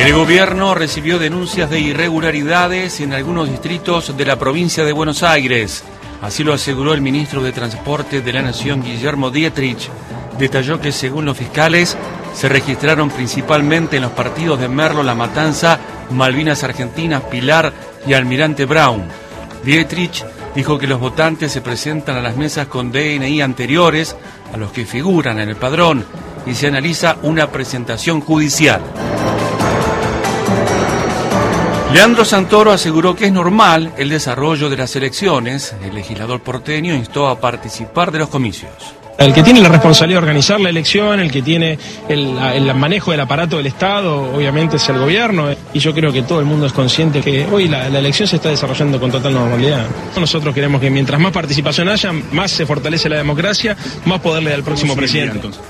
El gobierno recibió denuncias de irregularidades en algunos distritos de la provincia de Buenos Aires. Así lo aseguró el ministro de Transporte de la Nación, Guillermo Dietrich. Detalló que, según los fiscales, se registraron principalmente en los partidos de Merlo, La Matanza, Malvinas Argentinas, Pilar y Almirante Brown. Dietrich dijo que los votantes se presentan a las mesas con DNI anteriores a los que figuran en el padrón y se analiza una presentación judicial. Leandro Santoro aseguró que es normal el desarrollo de las elecciones. El legislador porteño instó a participar de los comicios. El que tiene la responsabilidad de organizar la elección, el que tiene el manejo del aparato del Estado, obviamente es el gobierno. Y yo creo que todo el mundo es consciente que hoy la elección se está desarrollando con total normalidad. Nosotros queremos que mientras más participación haya, más se fortalece la democracia, más poder le da al próximo presidente.